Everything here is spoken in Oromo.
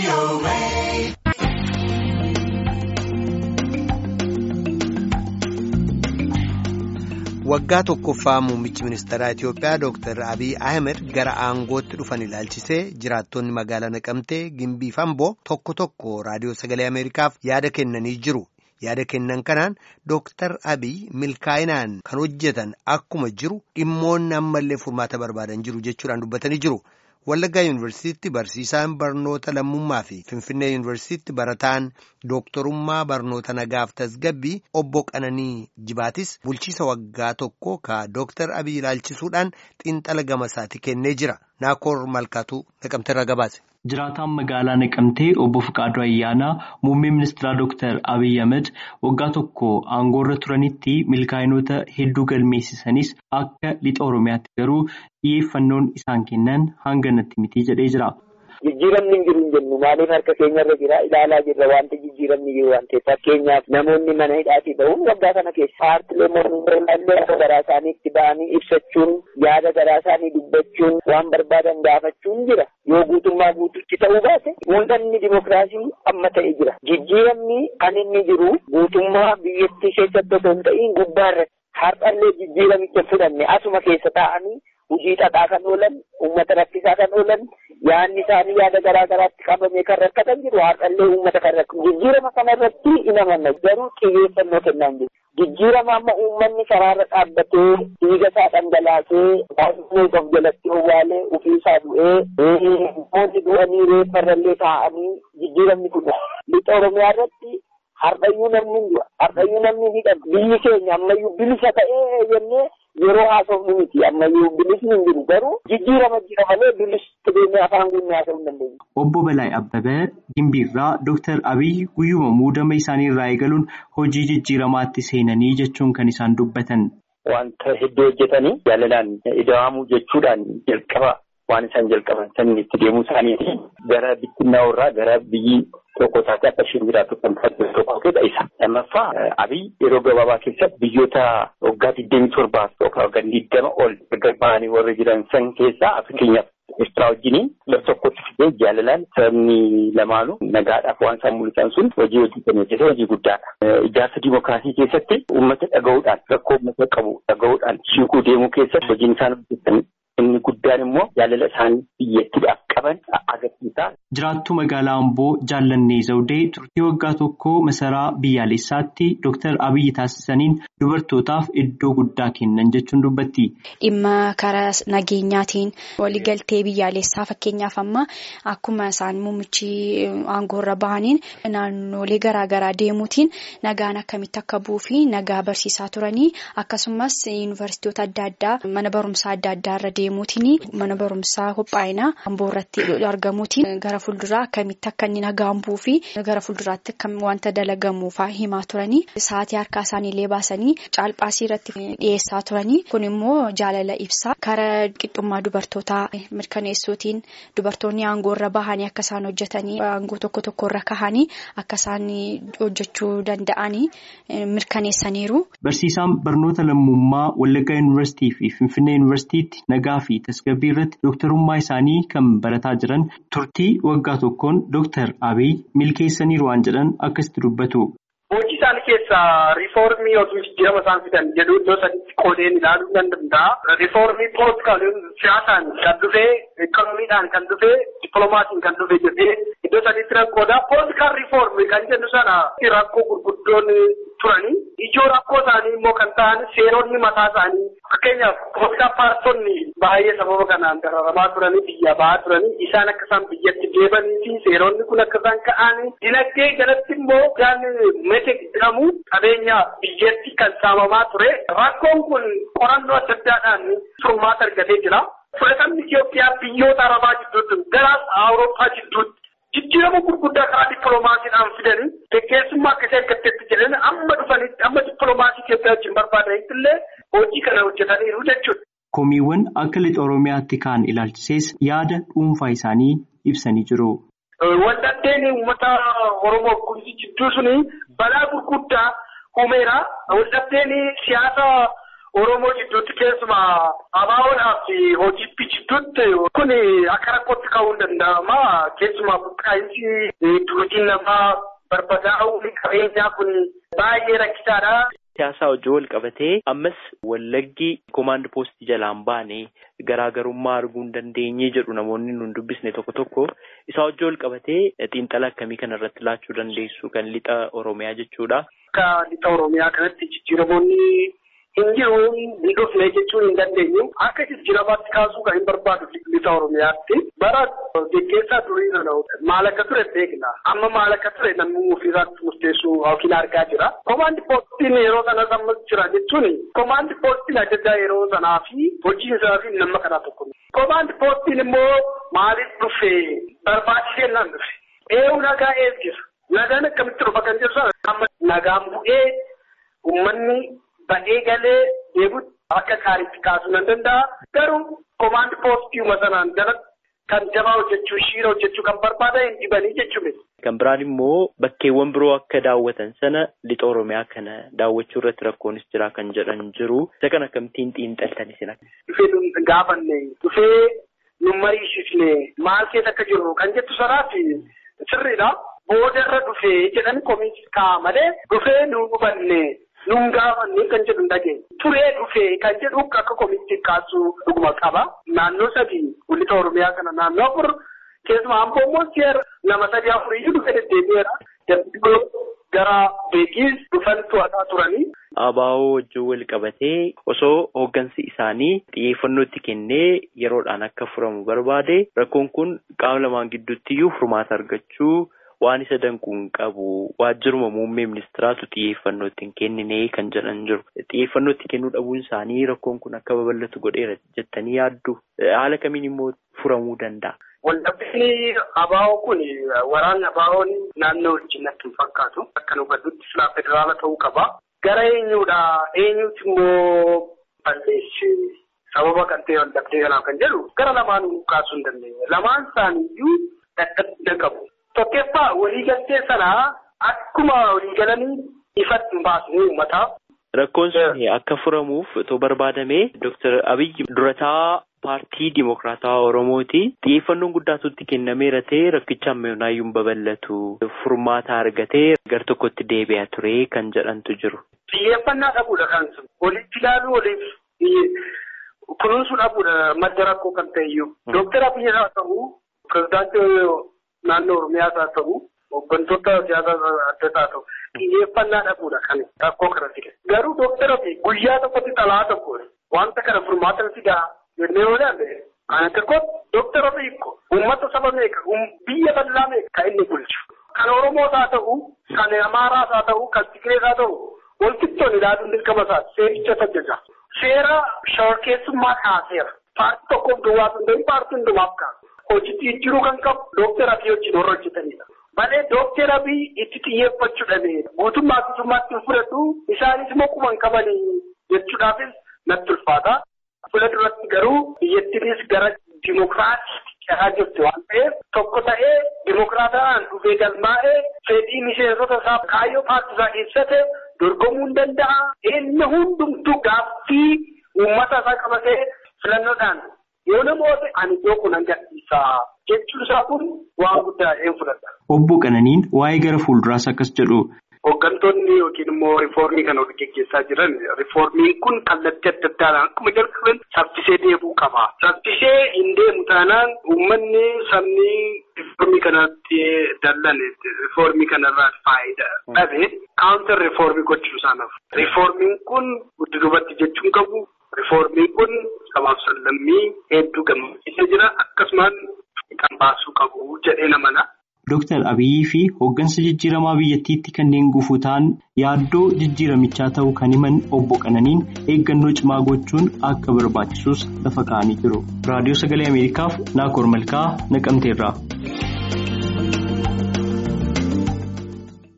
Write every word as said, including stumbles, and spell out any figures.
Waggaa tokkoffaa muummichi ministeeraa Itiyoophiyaa Dooktar Abiy Ahmed gara aangootti dhufan ilaalchisee jiraattonni magaalaa Naqamtee Gimbii fi Amboo tokko tokko raadiyoo sagalee Ameerikaaf yaada kennanii jiru. Yaada kennan kanaan Dooktar Abiy milkaa'inaan kan hojjetan akkuma jiru dhimmoonni ammallee furmaata barbaadan jiru jechuudhaan dubbatanii jiru. Wallaggaa Yuunivarsiitiitti barsiisaan barnoota lammummaa fi Finfinnee Yuunivarsiitiitti barataan dooktorummaa barnoota nagaaf tasgabbii obbo Qananii Jibaatis bulchiisa waggaa tokko ka Dooktar Abiy ilaalchisuudhaan xiinxala gamasaati kennee jira. Naakoor Malkaatuu Naqamteerraa gabaase. Jiraataan magaalaa Naqamtee obbo Fiqaaduu Ayyaanaa muummee ministeeraa Dooktar Abiy Ahmed waggaa tokko aangoorra turanitti milkaa'inoota hedduu galmeessisanis akka lixa Oromiyaatti garuu xiyyeeffannoon isaan kennan hanganatti miti jedhee jira. Jijjiiramni hin jiru hin jennu maaliif harka keenyarra jira ilaalaa jirra wanti jijjiiramni jiru waan ta'eef fakkeenyaaf namoonni mana hidhaatii ba'uun waggaa kana keessa paartilee mormii akka garaa isaaniitti ba'anii ibsachuun yaada garaa isaanii dubbachuun waan barbaadan gaafachuun jira yoo guutummaa guututti ta'uu baate mul'anni dimokiraasii amma ta'e jira jijjiiramni kan inni jiru guutummaa biyyattii keessatti osoo hin ta'in gubbaarratti har'allee jijjiiramicha fudhanne asuma keessa taa'anii hojii xaxaa kan oolan uummata rakkisaa kan oolan yaanni isaanii yaada garaa garaatti qabamee kan rakkatan jiru har'allee uummata kan rakkatu jijjiirama kanarratti hin amanna garuu xiyyeeffannoo kennaan jiru jijjiirama amma uummanni karaarra dhaabbatee dhiiga isaa dhangalaasee baay'ee of jalatti owwaalee ofiisaa du'ee namoonni du'anii reeffarrallee taa'anii jijjiiramni kun lixa Oromiyaa irratti har'ayyuu namni hin du'a har'ayyuu namni ni dhabu biyyi keenya ammayyuu bilisa ta'ee jennee yeroo haasofnu miti ammayyuu bilisni hin jiru garuu jijjiirama jira malee bilisni deemee afaan guunnee haasofuu hin dandeenye. Obbo Balaay Abbabee Gimbiirraa Dooktar Abiy guyyuma muudama isaanii irraa eegaluun hojii jijjiiramaatti seenanii jechuun kan isaan dubbatan. Wanta hedduu hojjetanii jaalalaan ida'amuu jechuudhaan jalqaba waan isaan jalqaban sanii itti deemuu isaaniiti gara bittinnaa irraa gara biyyi tokko taatee akka isheen jiraattu kan fakkeessu tokko keessa isa. Lammaffaa Abiy yeroo gabaabaa keessatti biyyoota waggaa digdamii torbaaf yookaan waggaa digdama ol gaggeeffamanii warra jiran san keessaa fakkeenyaaf Eertiraa wajjiniin lafa tokkotti fidee jaalalaan sabni lamaanuu nagaadhaaf waan isaan mul'isan sun hojii hojjetan hojjetee hojii guddaadha. Ijaarsa dimookiraasii keessatti uummata dhaga'uudhaan rakkoo uummata qabu dhaga'uudhaan shiikuu deemuu keessatti hojiin isaan hojjetan inni guddaan immoo jaalala isaanii biyyattiidhaaf qaban agarsiisa. Jiraattuu magaalaa Amboo Jaallannee Zawudee turtii waggaa tokko masaraa biyyaalessaatti Dooktar Abiy taasisaniin dubartootaaf iddoo guddaa kennan jechuun dubbatti. Dhimma karaa nageenyaatiin waliigaltee biyyaalessaa fakkeenyaaf amma akkuma isaan muummichi aangoorra bahaniin naannolee garaagaraa deemuutiin nagaan akkamitti akka bu'uu fi nagaa barsiisaa turanii akkasumas yuunivarsiitota adda addaa mana barumsaa adda addaa irra deemuutiin mana barumsaa qophaa'inaa Amboo irratti argamuutiin gara fuulduraa akkamitti akka inni nagaan bu'uu fi gara fuulduraatti akkam wanta dalagamu fa'aa himaa turanii sa'aatii harkaa isaaniillee baasanii caalphaasii irratti dhiyeessaa turanii kun immoo jaalala ibsaa karaa qixxummaa dubartootaa mirkaneessuutiin dubartoonni aangoorra bahanii akka isaan hojjetanii aangoo tokko tokkorra kahanii akka isaan hojjechuu danda'anii mirkaneessaniiru. Barsiisaan barnoota lammummaa Wallaggaa Yuunivarsiitii fi Finfinnee Yuunivarsiitiitti nagaa fi tasgabbii irratti dooktarummaa isaanii kan barataa jiran turtii waggaa tokkoon Dooktar Abiy milkeessaniiru waan jedhan akkasitti dubbatu. Hojii isaanii keessaa riifoormii yookiin jijjiirama isaan fidan jedhu iddoo sadiitti qoodeen ilaaluu nan danda'a. Riifoormii poolitikaaliin siyaasaan kan dhufee, ikoonomiidhaan kan dhufee, dippiloomaasiin kan dhufee jedhee iddoo sadiitti rakkooda. Poolitikaal riifoormii kan jennu sana rakkoo gurguddoon turanii ijoo rakkoo isaanii immoo kan ta'an seeronni mataa isaanii fakkeenyaaf poolitikaal paartonni baay'ee sababa kanaan dararamaa turanii biyya bahaa turanii isaan akka isaan biyyatti deebanii fi seeronni kun akka isaan ka'anii dinagdee jalatti immoo gaan mete jedhamu qabeenya biyyatti kan saamamaa ture rakkoon kun qorannoo adda addaadhaan furmaata argatee jira. Fudhatamni Itoophiyaa biyyoota Arabaa jidduutti gara Awurooppaa jidduutti jijjiirama gurguddaa karaa dippiloomaasiidhaan fidanii gaggeessummaa akkasii argatteetti jedhanii amma dhufanitti amma dippiloomaasii Itoophiyaa wajjin barbaadanitti illee hojii kana hojjetaniiru jechuudha. Komiiwwan akka lixa Oromiyaatti kaan ilaalchisees yaada dhuunfaa isaanii ibsanii jiru. Waldhabdeen uummata Oromoo kunis jidduu suni balaa gurguddaa uumeera. Waldhabdeen siyaasa Oromoo jidduutti keessumaa abaawoodhaaf hojiitti jidduutti kun akka rakkootti ka'uu danda'ama. Keessumaa buqqaa'insi tuutiin lafaa barbadaa'uu qabeenyaa kun baay'ee rakkisaadha. Siyaasaa hojii wal qabatee ammas Wallaggi koomaand poostii jalaan baane garaagarummaa arguu hin dandeenye jedhu namoonni nun dubbisne tokko tokko isaa hojii wal qabatee xiinxala akkamii kana irratti laachuu dandeessu kan lixa Oromiyaa jechuudha. Akka lixa Oromiyaa kanatti jijjiiramoonni hin jiru ni dhufne jechuun hin dandeenyu. Akka jijjiiramaatti kaasuu kan hin barbaadu lixa Oromiyaatti bara geggeessaa durii sana maal akka ture beekna. Amma maal akka ture namni ofiisaatti murteessuu yookiin argaa jira. Koomaandi poostiin yeroo sana sammas jira jechuun koomaandi poostiin ajajaa yeroo sanaa fi hojii isaa fi nama kanaa tokko. Koomaandi poostiin immoo maaliif dhufe barbaachisee nan dhufe. Eewu nagaa eeggisa. Nagaan akkamitti dhufa kan jedhu amma nagaan bu'ee uummanni ba'ee galee deebi'utti akka gaariitti kaasuu nan danda'a. Garuu koomaandi poostii sanaan jala kan jabaa hojjechuu shiira hojjechuu kan barbaadan hin dhibanii jechuudha. Kan biraan immoo bakkeewwan biroo akka daawwatan sana lixa Oromiyaa kana daawwachuu irratti rakkoonis jira kan jedhan jiru. Isa kana akkamittiin xiinxaltani sina? Dhufee gaafanne dhufee nu mariisisne maal keessa akka jiru kan jettu sanaati sirriidha. Boodarra dhufee jedhan komiitii kaa'amale dhufee nu hubanne nuun gaafanne kan jedhu dhageenye. Turee dhufee kan jedhu akka komiitii kaasuu dhuguma qaba. Naannoo sadii lixa Oromiyaa kana naannoo afur keessumaa Amboo Moosiyer nama sadii afuriyyuu dhufee deddeebi'eera. Darbii gara beekiis dhufan to'ataa turanii. Abaa'oo wajjin wal qabatee osoo hooggansi isaanii xiyyeeffannoo itti kennee yeroodhaan akka furamu barbaade rakkoon kun qaama lamaan gidduutti furmaata argachuu waan isa danquun qabu waajjiruma muummee ministiraatu xiyyeeffannoo ittiin kennine kan jedhan jiru. Xiyyeeffannoo itti kennuu dhabuun isaanii rakkoon kun akka babal'atu godheera jettanii yaaddu. Haala kamiin immoo furamuu danda'a? Waldhabdeen abaa'oo kun waraanni abaa'oon naannoo wajjin natti hin fakkaatu. Akka nu gadduutti silaa federaala ta'uu qaba. Gara eenyuudha? Eenyuuti immoo balleessi sababa kan ta'e waldhabdee kanaaf kan jedhu gara lamaan kaasuu hin dandeenye. Lamaan isaaniiyyuu dadhabbii qabu. Tokkoffaa waliigaltee sanaa akkuma waliigalanii ifatti hin baasne uummataaf. Rakkoon sun akka furamuuf otoo barbaadamee Dooktar Abiyyi durataa paartii Dimokiraataa Oromooti. Xiyyeeffannoon guddaatu itti kennameera ta'e rakkicha ammayyoonaayyuu hin babal'atu. Furmaata argatee gar tokkotti deebi'aa ture kan jedhantu jiru. Xiyyeeffannaa dhabuudha kan sun. Walitti ilaaluu waliif kunuunsuu dhabuudha madda rakkoo kan ta'eyyuu. Dooktar Abiyyi haa ta'u pirezidaantii naannoo Oromiyaas haa ta'u hooggantoota siyaasaa adda haa ta'u xiyyeeffannaa dhabuudha kan rakkoo kanatti. Garuu Dooktar Abiyyi guyyaa tokkotti xalaa tokko wanta kana furmaata fidaa jennee yoo ilaalle ana tokkotti Dooktar Abiyyi uummata saba meeqa biyya bal'aa meeqa kan inni bulchu. Kan Oromoos haa ta'u kan Amaaraas haa ta'u kan Tigirees haa ta'u walqixxoon ilaaluun dirqama isaati seericha tajaaja. Seera shororkeessummaa kaaseera. Paartii tokkoof duwwaa sun ta'e paartii hundumaaf kaasu. Hojii jiruu kan qabu Dooktar Abiyyi wajjin warra hojjetanidha. Malee Dooktar Abiyyi itti xiyyeeffachuu dhabee guutummaa guutummaatti fudhatu isaanis immoo quban qabanii jechuudhaafis natti ulfaata. Fuula duratti garuu biyyattiinis gara dimokiraatiitti cehaa jirti waan ta'eef tokko ta'ee dimokiraataan dhufee galmaa'ee fedhii miseensota isaa kaayyoo paartii isaa keessatti dorgomuu hin danda'a. Inni hundumtuu gaaffii uummata isaa qabatee filannoodhaan yoo namoota ani iddoo kun agarsiisaa jechuun isaa kun waan guddaa een fudhata. Obbo Qananiin waa'ee gara fuulduraas akkas jedhu. Hooggantoonni yookiin immoo riifoormii kana hojii gaggeessaa jiran riifoormiin kun kallattii adda addaadhaan akkuma jalqaban saffisee deemuu qaba. Saffisee hin deemu taanaan uummanni sabni riifoormii kanatti dallan riifoormii kanarraa faayidaa dhabe kaawuntar riifoormii gochuu isaanaaf. Riifoormiin kun guddinubatti jechuun qabu. Riifoormiin kun sabaaf sallammii hedduu gammachiisee jira akkasumaan kan baasuu qabu jedhee namana. Dooktar Abiyyi fi hooggansa jijjiiramaa biyyattiitti kanneen gufuu ta'an yaaddoo jijjiiramichaa ta'uu kan himan obbo Qananiin eeggannoo cimaa gochuun akka barbaachisus lafa kaa'anii jiru. Raadiyoo Sagalee Ameerikaaf Naakoor Malkaa Naqamteerraa.